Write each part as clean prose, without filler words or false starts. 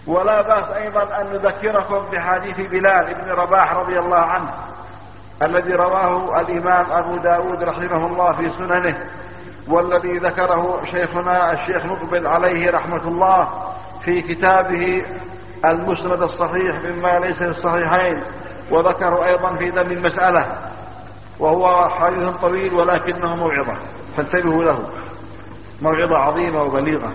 ولا بأس أيضا أن نذكركم بحديث بلال بن رباح رضي الله عنه الذي رواه الإمام أبو داود رحمه الله في سننه، والذي ذكره شيخنا الشيخ مقبل عليه رحمة الله في كتابه المسند الصحيح مما ليس في الصحيحين، وذكره أيضا في ذم المسألة، وهو حديث طويل ولكنه موعظة، فانتبهوا له، موعظة عظيمة وبليغة.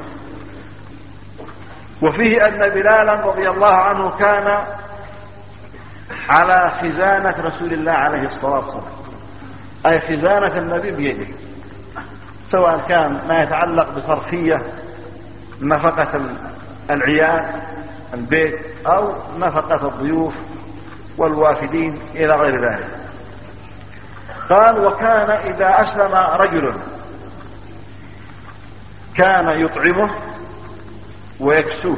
وفيه أن بلالا رضي الله عنه كان على خزانة رسول الله عليه الصلاة والسلام، أي خزانة النبي بيده، سواء كان ما يتعلق بصرفية نفقة العيال البيت أو نفقة الضيوف والوافدين إلى غير ذلك. قال: وكان إذا أسلم رجل كان يطعمه ويكسوه،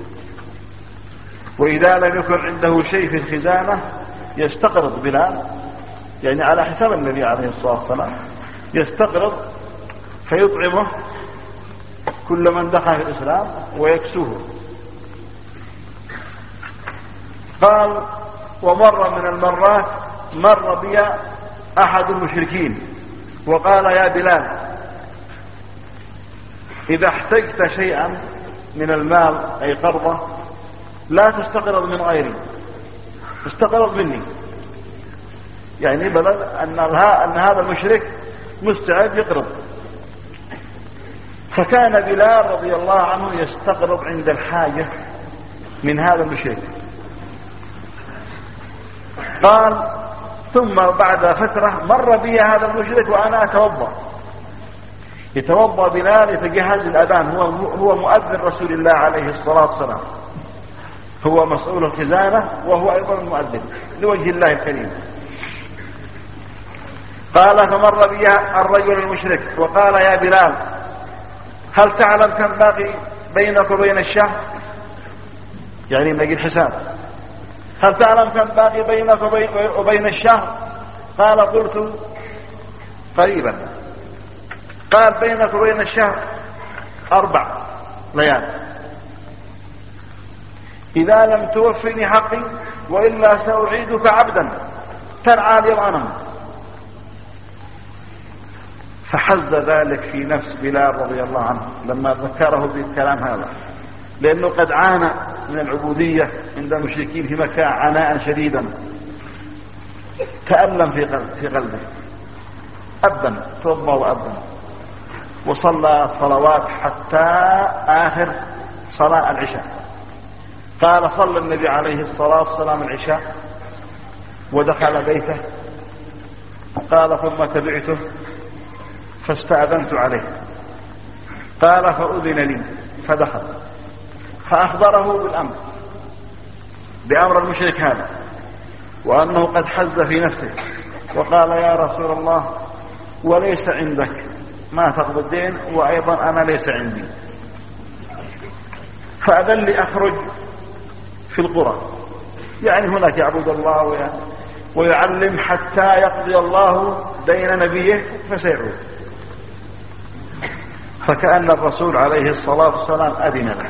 وإذا لم يكن عنده شيء في الخزانة يستقرض بلال، يعني على حساب النبي عليه الصلاة والسلام، يستقرض فيطعمه كل من دخل في الإسلام ويكسوه. قال: ومر من المرات مر بي أحد المشركين وقال: يا بلال، إذا احتجت شيئا من المال أي قرضة لا تستقرض من غيري، استقرض مني، يعني بدل أن هذا المشرك مستعد يقرض. فكان بلال رضي الله عنه يستقرض عند الحاجة من هذا المشرك. قال: ثم بعد فترة مر بي هذا المشرك وأنا أتوضأ، يتوضأ بلال يتجهز الأذان، هو مؤذن رسول الله عليه الصلاة والسلام، هو مسؤول الخزانة وهو أيضا المؤذن لوجه الله الكريم. قال: فمر بي الرجل المشرك وقال: يا بلال، هل تعلم كم باقي بينك وبين الشهر؟ يعني باقي الحساب، هل تعلم كم باقي بينك وبين الشهر؟ قال: قلت: قريبا. قال: بينك وبين الشهر 4 ليال، إذا لم توفني حقي وإلا سأعيدك عبدا ترعى لي الغنم. فحز ذلك في نفس بلال رضي الله عنه لما ذكره بالكلام هذا، لأنه قد عانى من العبودية عند المشركين في مكة عناء شديدا، تألم في قلبه، أذن، توضأ وأذن وصلى الصلوات حتى آخر صلاة العشاء. قال: صلى النبي عليه الصلاة والسلام العشاء ودخل بيته، قال: ثم تبعته فاستأذنت عليه، قال: فأذن لي فدخل، فأخبره بأمر المشرك هذا، وأنه قد حز في نفسه، وقال: يا رسول الله، وليس عندك ما تقضي الدين، وأيضا أنا ليس عندي، فأذن لي أخرج في القرى، يعني هناك يعبد الله ويعلم حتى يقضي الله دين نبيه فسيعود. فكأن الرسول عليه الصلاة والسلام أذن له،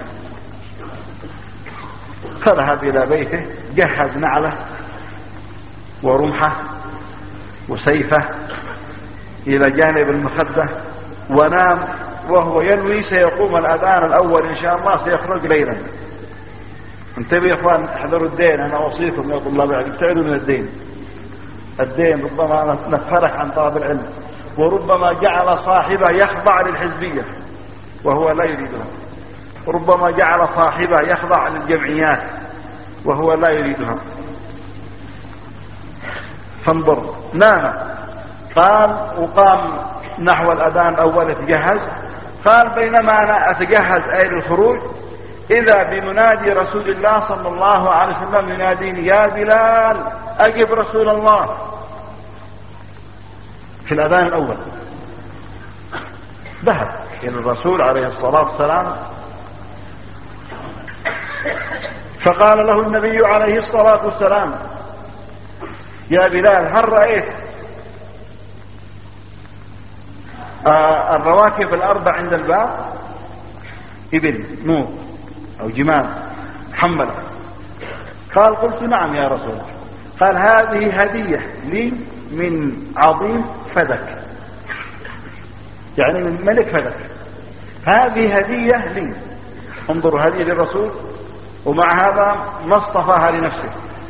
فذهب إلى بيته، جهز نعله ورمحه وسيفه إلى جانب المخدة، ونام وهو ينوي سيقوم الأذان الأول إن شاء الله، سيخرج ليلا. انتبهوا يا إخوان، احذروا الدين، أنا أوصيكم يا طلاب العلم ابتعدوا من الدين ربما نفرح عن طلب العلم، وربما جعل صاحبه يخضع للحزبية وهو لا يريدها، وربما جعل صاحبه يخضع للجمعيات وهو لا يريدها. فانظر، نام. قال: وقام نحو الأذان الأول يتجهز. قال: بينما أنا أتجهز أي للخروج، إذا بمنادي رسول الله صلى الله عليه وسلم يناديني: يا بلال، أجب رسول الله، في الأذان الأول. ذهب إلى الرسول عليه الصلاة والسلام، فقال له النبي عليه الصلاة والسلام: يا بلال، هل رأيت الرواكب الأربع عند الباب؟ إبل، نور أو جمال، محملة. قال قلت نعم يا رسول الله. قال هذه هدية لي من عظيم فدك، يعني من ملك فدك، هذه هدية لي. انظروا، هدية للرسول ومع هذا ما اصطفاها لنفسه.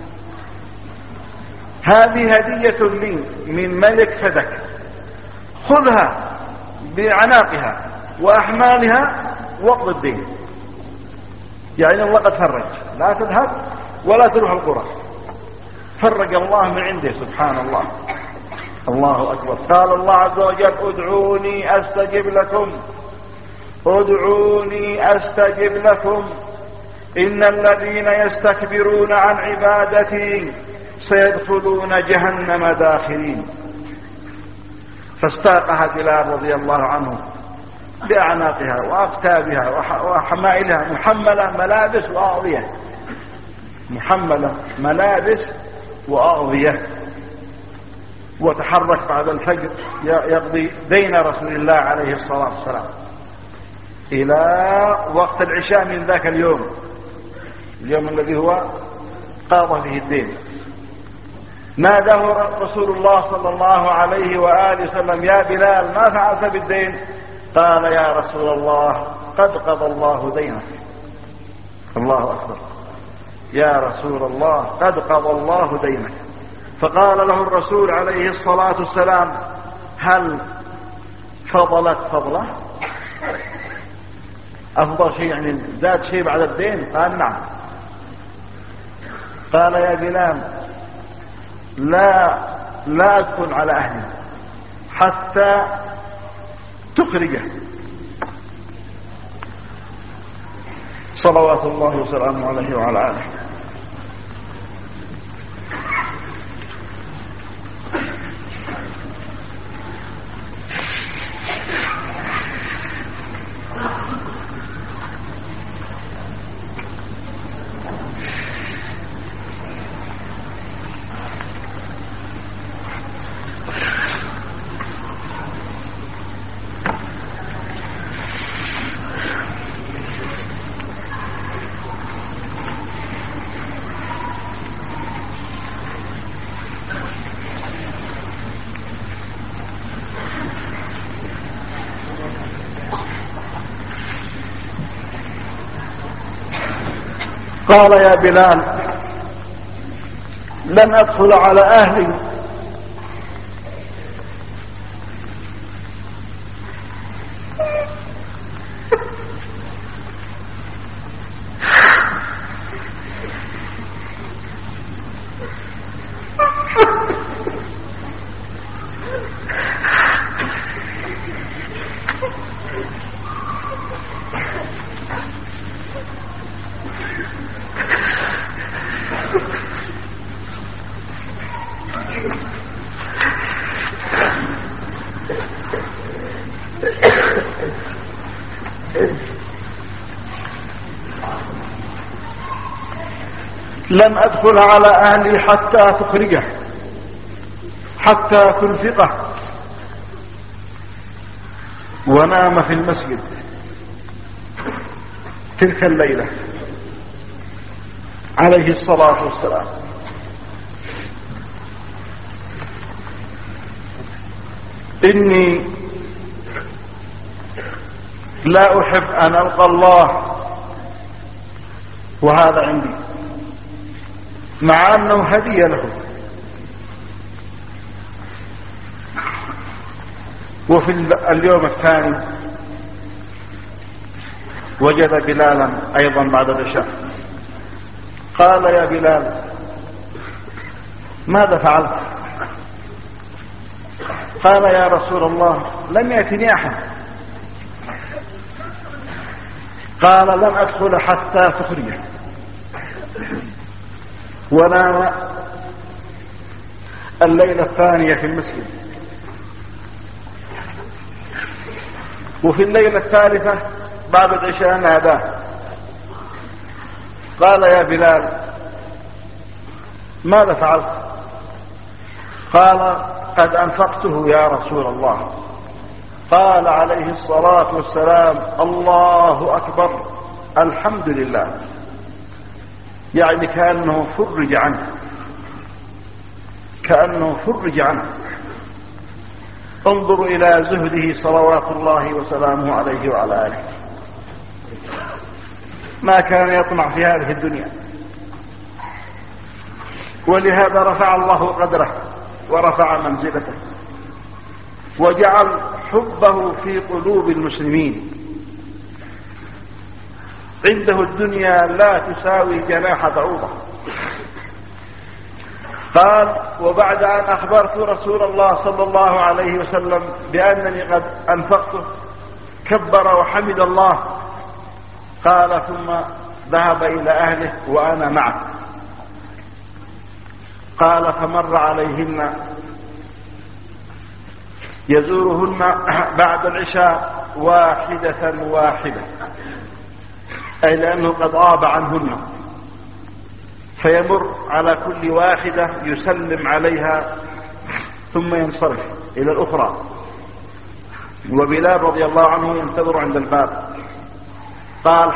هذه هدية لي من ملك فدك، خذها بعناقها وأحمالها واقض الدين. يعني الله قد فرج، لا تذهب ولا تروح القرى، فرج الله من عنده سبحان الله. الله أكبر. قال الله عز وجل ادعوني أستجب لكم، ادعوني أستجب لكم، إن الذين يستكبرون عن عبادتي سيدخلون جهنم داخرين. فاستاقها بلال رضي الله عنه بأعناقها وأقتابها وحمائلها، محملة ملابس وأغذية، محملة ملابس وأغذية. وتحرك بعد الفجر يقضي دين رسول الله عليه الصلاة والسلام إلى وقت العشاء من ذاك اليوم، اليوم الذي هو قاضى فيه الدين. ناداه رسول الله صلى الله عليه وآله وسلم يا بلال ما فعلت بالدين؟ قال يا رسول الله قد قضى الله دينك. الله أكبر. يا رسول الله قد قضى الله دينك. فقال له الرسول عليه الصلاة والسلام هل فضلت فضله؟ أفضل شيء يعني زاد شيء بعد الدين؟ قال نعم. قال يا بلال لا أدخل على أهلي حتى تخرجه، صلوات الله وسلامه عليه وعلى آله. قال يا بلال لن أدخل على أهلي لن أدخل على أهلي حتى تخرجه، حتى تنفقه. ونام في المسجد تلك الليلة عليه الصلاة والسلام. إني لا أحب أن ألقى الله وهذا عندي، مع أنه هدية له. وفي اليوم الثاني وجد بلالا أيضا بعد العشاء. قال يا بلال ماذا فعلت؟ قال يا رسول الله لم يأتني أحد. قال لن أدخل حتى تخرجه. ونام الليلة الثانية في المسجد. وفي الليلة الثالثة بعد العشاء ناداه قال يا بلال ماذا فعلت؟ قال قد أنفقته يا رسول الله. قال عليه الصلاة والسلام الله أكبر، الحمد لله. يعني كأنه فرج عنه، كأنه فرج عنه. انظروا إلى زهده صلوات الله وسلامه عليه وعلى آله، ما كان يطمع في هذه الدنيا، ولهذا رفع الله قدره ورفع منزلته وجعل حبه في قلوب المسلمين. عنده الدنيا لا تساوي جناح بعوضة. قال: وبعد أن أخبرت رسول الله صلى الله عليه وسلم بأنني قد أنفقته كبر وحمد الله. قال: ثم ذهب إلى أهله وأنا معه. قال: فمر عليهن يزورهن بعد العشاء واحدة واحدة، أي لأنه قد غاب عنهن، فيمر على كل واحدة يسلم عليها ثم ينصرف إلى الأخرى، وبلال رضي الله عنه ينتظر عند الباب. قال: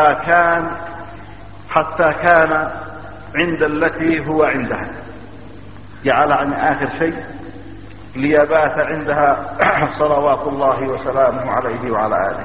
حتى كان عند التي هو عندها، جعل عن آخر شيء ليبات عندها صلوات الله وسلامه عليه وعلى آله.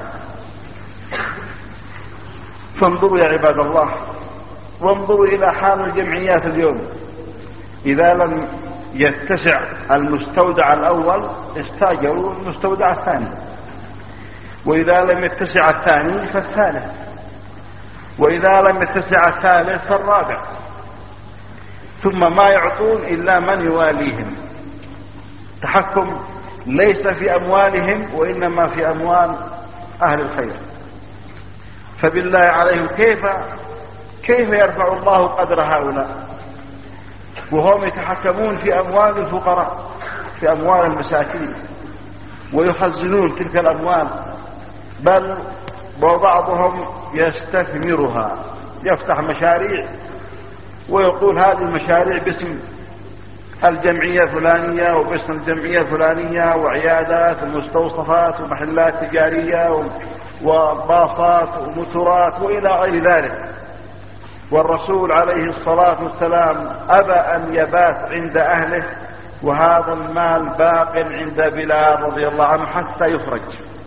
فانظروا يا عباد الله، وانظروا إلى حال الجمعيات اليوم. إذا لم يتسع المستودع الأول استاجروا المستودع الثاني، وإذا لم يتسع الثاني فالثالث، وإذا لم يتسع الثالث فالرابع، ثم ما يعطون إلا من يواليهم. تحكم ليس في أموالهم وإنما في أموال أهل الخير. فبالله عليهم كيف يرفع الله قدر هؤلاء وهم يتحكمون في أموال الفقراء، في أموال المساكين، ويخزنون تلك الأموال، بل وبعضهم يستثمرها، يفتح مشاريع ويقول هذه المشاريع باسم الجمعية الفلانية وباسم الجمعية الفلانية، وعيادات ومستوصفات ومحلات تجارية وباصات وموتورات وإلى غير ذلك. والرسول عليه الصلاة والسلام أبى أن يبات عند أهله، وهذا المال باق عند بلال رضي الله عنه حتى يخرج.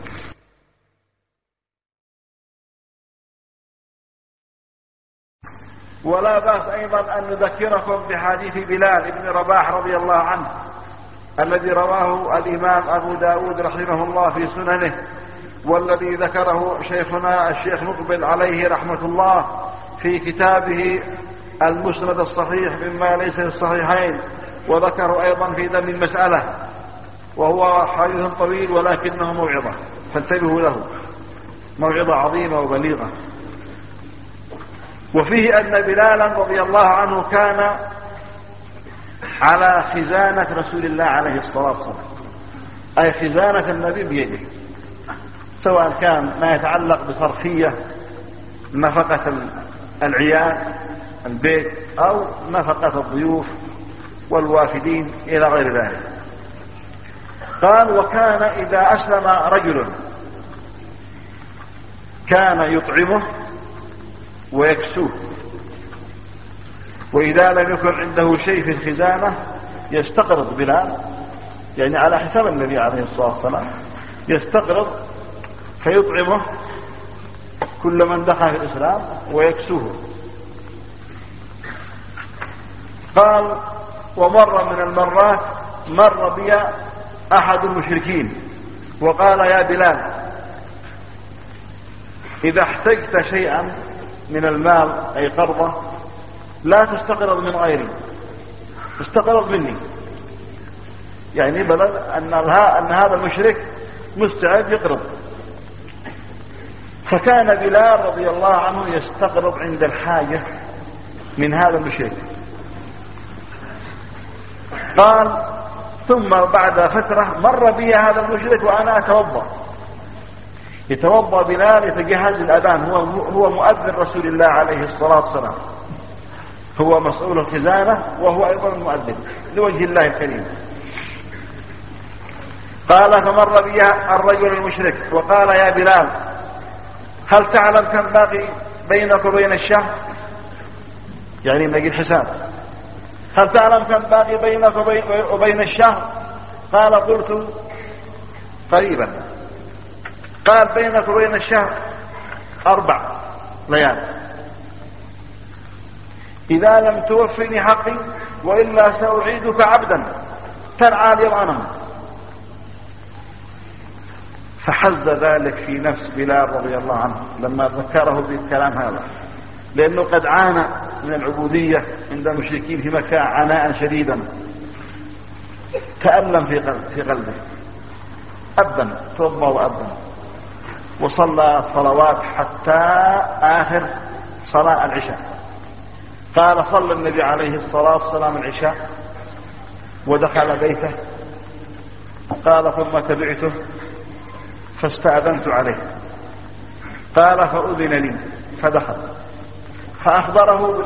ولا بأس أيضا أن نذكركم بحديث بلال بن رباح رضي الله عنه الذي رواه الإمام أبو داود رحمه الله في سننه، والذي ذكره شيخنا الشيخ مقبل عليه رحمة الله في كتابه المسند الصحيح مما ليس في الصحيحين، وذكره أيضا في ذم المسألة، وهو حديث طويل ولكنه موعظة، فانتبهوا له، موعظة عظيمة وبليغة. وفيه أن بلالا رضي الله عنه كان على خزانة رسول الله عليه الصلاة والسلام، أي خزانة النبي بيده، سواء كان ما يتعلق بصرفية نفقة العيال البيت أو نفقة الضيوف والوافدين إلى غير ذلك. قال: وكان إذا أسلم رجل كان يطعمه ويكسوه، وإذا لم يكن عنده شيء في الخزانة يستقرض بلال، يعني على حساب النبي عليه الصلاة والسلام، يستقرض فيطعمه كل من دخل في الإسلام ويكسوه. قال: ومر من المرات مر بي أحد المشركين وقال: يا بلال، إذا احتجت شيئا من المال أي قرضة لا تستقرض من غيري، استقرض مني، يعني بدل أن هذا المشرك مستعد يقرض. فكان بلال رضي الله عنه يستقرض عند الحاجة من هذا المشرك. قال: ثم بعد فترة مر بي هذا المشرك وأنا أتوضأ، يتوضأ بلال يتجهز الأذان، هو مؤذن رسول الله عليه الصلاة والسلام، هو مسؤول الخزانة وهو أيضا المؤذن لوجه الله الكريم. قال: فمر بي الرجل المشرك وقال: يا بلال، هل تعلم كم باقي بينك وبين الشهر؟ يعني باقي الحساب. هل تعلم كم باقي بينك وبين الشهر؟ قال قلت قريبا. قال بينك وبين الشهر 4 ليال. إذا لم توفني حقي وإلا سأعيدك عبدا ترعى لي الغنم. فحز ذلك في نفس بلال رضي الله عنه لما ذكره بالكلام هذا، لأنه قد عانى من العبودية عند المشركين في مكة عناء شديدا، تألم في قلبه، أذن توضأ وأذن وصلى الصلوات حتى آخر صلاة العشاء. قال صلى النبي عليه الصلاة والسلام العشاء ودخل بيته. قال ثم تبعته فاستأذنت عليه. قال فأذن لي فدخل فأخبره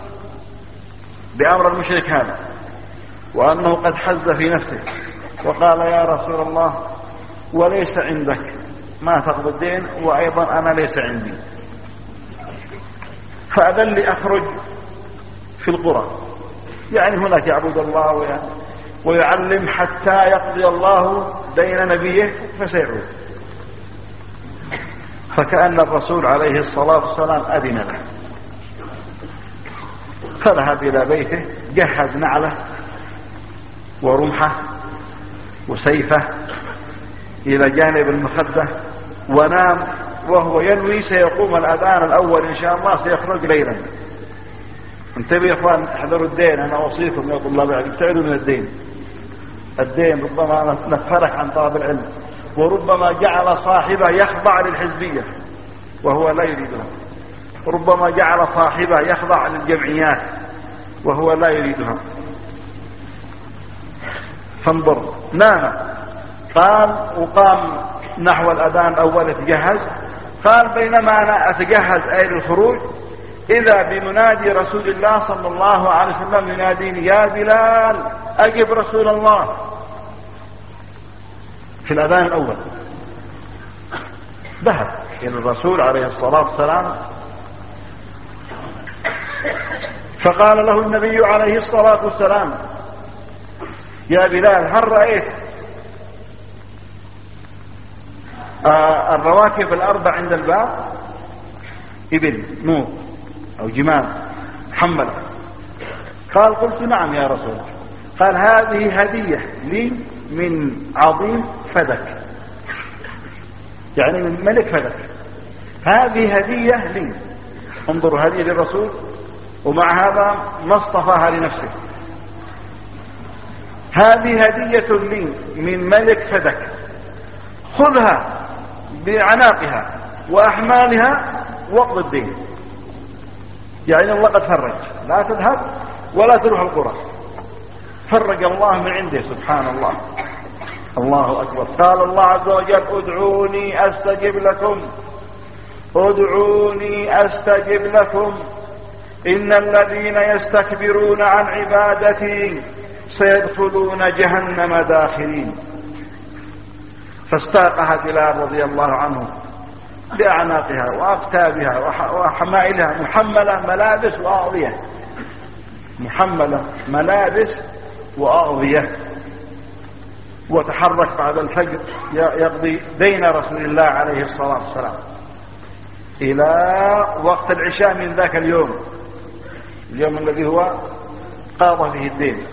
بأمر المشرك هذا وأنه قد حز في نفسه، وقال يا رسول الله وليس عندك ما تقضي الدين وأيضا أنا ليس عندي، فأذن لي أخرج في القرى، يعني هناك يعبد الله ويعلم حتى يقضي الله دين نبيه فسيعود. فكأن الرسول عليه الصلاة والسلام أذن له، فذهب إلى بيته، جهز نعله ورمحه وسيفه إلى جانب المخدة ونام وهو ينوي سيقوم الأذان الأول إن شاء الله سيخرج ليلا. انتبهوا يا إخوان، احذروا الدين، أنا أوصيكم يا طلاب العلم ابتعدوا من الدين ربما نفرك عن طلب العلم، وربما جعل صاحبه يخضع للحزبية وهو لا يريدها، ربما جعل صاحبه يخضع للجمعيات وهو لا يريدها. فانظر، نام. قال وقام نحو الأذان الأول يتجهز. قال بينما أنا أتجهز أي للخروج إذا بمنادي رسول الله صلى الله عليه وسلم يناديني يا بلال أجب رسول الله في الأذان الأول. ذهب إلى الرسول عليه الصلاة والسلام فقال له النبي عليه الصلاة والسلام يا بلال هل رأيت الرواكب الأربع عند الباب؟ إبل نوق أو جمال محملة. قال قلت نعم يا رسول الله. قال هذه هدية لي من عظيم فدك، يعني من ملك فدك، هذه هدية لي. انظروا، هدية للرسول ومع هذا ما اصطفاها لنفسه. هذه هدية لي من ملك فدك، خذها بعناقها وأحمالها واقض الدين. يعني الله قد فرج، لا تذهب ولا تروح القرى، فرج الله من عنده سبحان الله. الله أكبر. قال الله عز وجل ادعوني أستجب لكم، ادعوني أستجب لكم، إن الذين يستكبرون عن عبادتي سيدخلون جهنم داخرين. فاستاقها بلال رضي الله عنه بأعناقها وأقتابها وحمائلها محملة ملابس وأغذية، محملة ملابس وأغذية، وتحرك بعد الفجر يقضي دين رسول الله عليه الصلاة والسلام إلى وقت العشاء من ذاك اليوم الذي هو قاضى فيه الدين.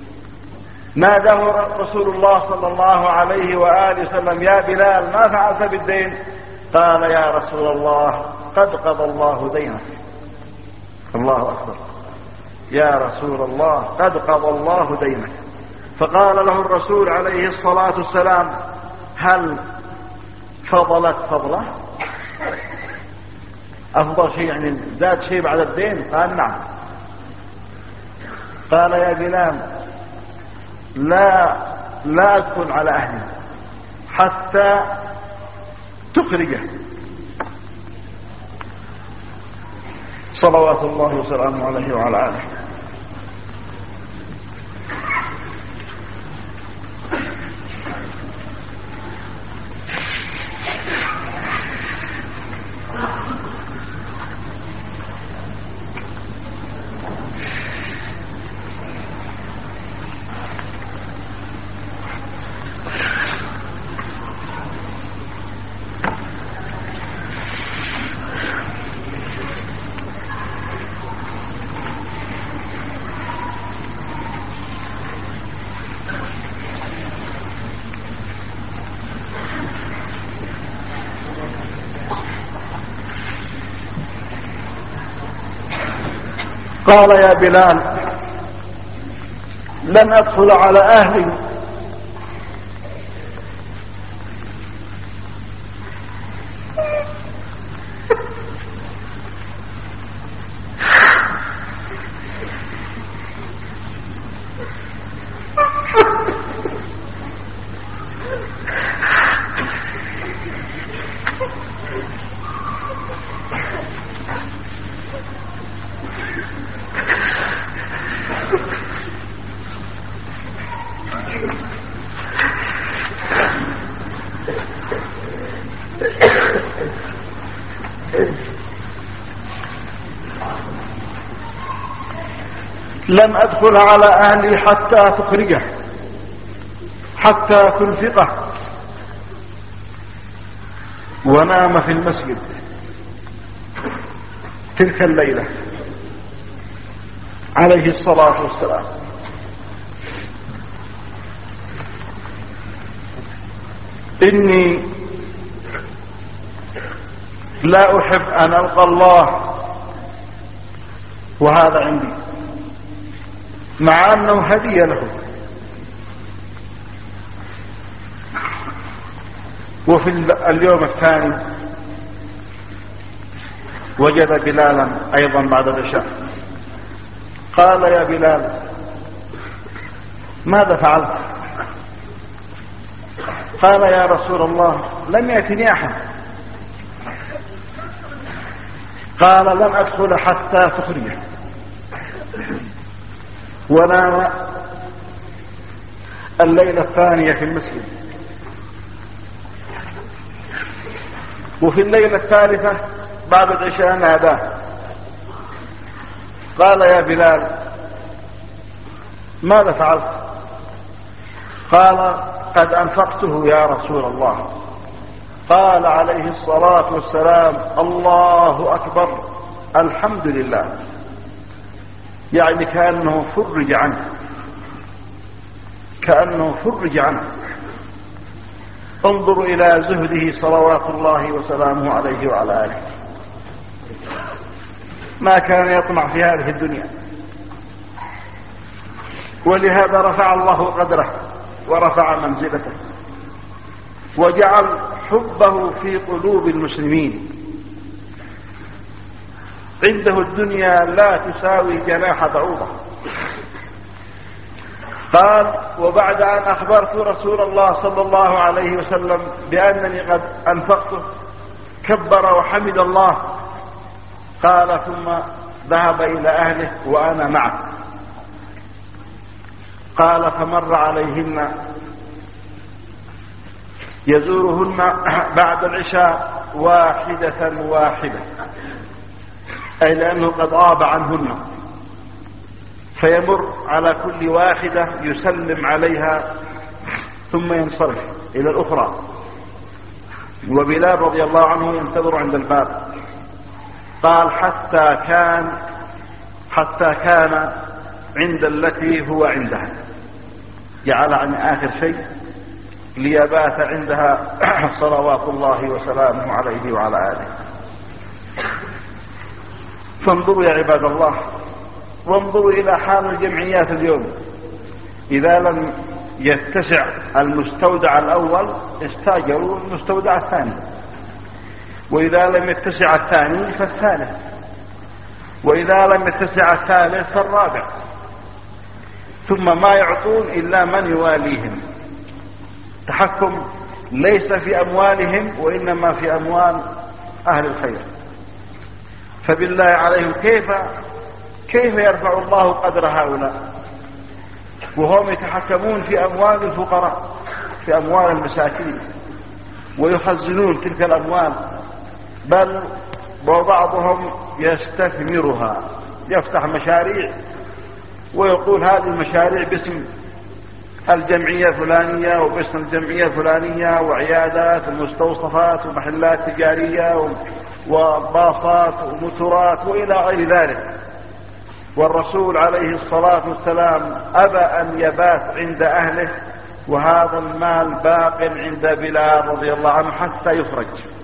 ناداه رسول الله صلى الله عليه وآله وسلم يا بلال ما فعلت بالدين؟ قال يا رسول الله قد قضى الله دينك. الله أكبر. يا رسول الله قد قضى الله دينك. فقال له الرسول عليه الصلاة والسلام هل فضلت فضله؟ أفضل شيء يعني زاد شيء بعد الدين؟ قال نعم. قال يا بلال لا أدخل على أهلي حتى تخرجه صلوات الله وسلامه عليه وعلى آله. قال يا بلال لن أدخل على أهلي لن أدخل على أهلي حتى تخرجه حتى تنفقه. ونام في المسجد تلك الليلة عليه الصلاة والسلام. إني لا أحب أن ألقى الله وهذا عندي، مع أنه هدية له. وفي اليوم الثاني وجد بلالا أيضا بعد العشاء. قال يا بلال ماذا فعلت؟ قال يا رسول الله لم يأتني أحد. قال لن أدخل حتى تخرجه. ونام الليلة الثانية في المسجد. وفي الليلة الثالثة بعد العشاء ناداه قال يا بلال ماذا فعلت؟ قال قد أنفقته يا رسول الله. قال عليه الصلاة والسلام الله أكبر الحمد لله، يعني كأنه فرج عنه، كأنه فرج عنه. انظروا إلى زهده صلوات الله وسلامه عليه وعلى آله، ما كان يطمع في هذه الدنيا. ولهذا رفع الله قدره ورفع منزلته وجعل حبه في قلوب المسلمين. عنده الدنيا لا تساوي جناح بعوضة. قال وبعد أن أخبرت رسول الله صلى الله عليه وسلم بأنني قد أنفقته كبر وحمد الله. قال ثم ذهب إلى أهله وأنا معه. قال فمر عليهن يزورهن بعد العشاء واحدة واحدة، أي لأنه قد غاب عنهن، فيمر على كل واحدة يسلم عليها ثم ينصرف إلى الأخرى. وبلال رضي الله عنه ينتظر عند الباب. قال حتى كان عند التي هو عندها، جعل عن آخر شيء ليبات عندها صلوات الله وسلامه عليه وعلى آله. فانظروا يا عباد الله، وانظروا إلى حال الجمعيات اليوم. إذا لم يتسع المستودع الأول استاجروا المستودع الثاني، وإذا لم يتسع الثاني فالثالث، وإذا لم يتسع الثالث فالرابع، ثم ما يعطون إلا من يواليهم. تحكم ليس في أموالهم وإنما في أموال أهل الخير. فبالله عليهم كيف يرفع الله قدر هؤلاء وهم يتحكمون في أموال الفقراء، في أموال المساكين، ويخزنون تلك الأموال، بل وبعضهم يستثمرها، يفتح مشاريع ويقول هذه المشاريع باسم الجمعية الفلانية وباسم الجمعية الفلانية، وعيادات ومستوصفات ومحلات تجارية وباصات وموتورات وإلى غير ذلك. والرسول عليه الصلاة والسلام أبى أن يبات عند أهله، وهذا المال باق عند بلال رضي الله عنه حتى يخرج.